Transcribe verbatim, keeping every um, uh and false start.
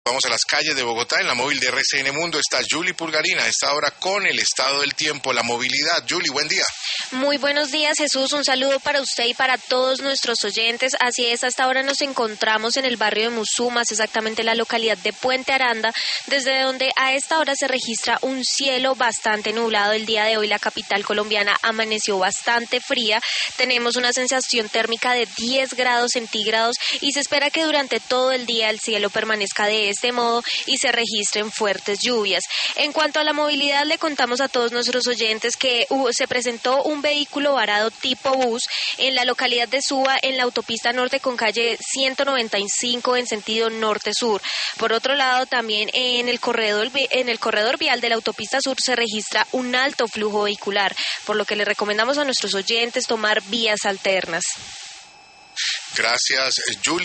Vamos a las calles de Bogotá. En la móvil de R C N Mundo está Julie Pulgarina a esta hora con el estado del tiempo, la movilidad. Julie, buen día. Muy buenos días, Jesús. Un saludo para usted y para todos nuestros oyentes. Así es, hasta ahora nos encontramos en el barrio de Musumas, exactamente en la localidad de Puente Aranda, desde donde a esta hora se registra un cielo bastante nublado. El día de hoy la capital colombiana amaneció bastante fría. Tenemos una sensación térmica de diez grados centígrados y se espera que durante todo el día el cielo permanezca de este modo y se registren fuertes lluvias. En cuanto a la movilidad, le contamos a todos nuestros oyentes que uh, se presentó un vehículo varado tipo bus en la localidad de Suba, en la autopista norte con calle ciento noventa y cinco en sentido norte-sur. Por otro lado, también en el corredor en el corredor vial de la autopista sur se registra un alto flujo vehicular, por lo que le recomendamos a nuestros oyentes tomar vías alternas. Gracias, Julie.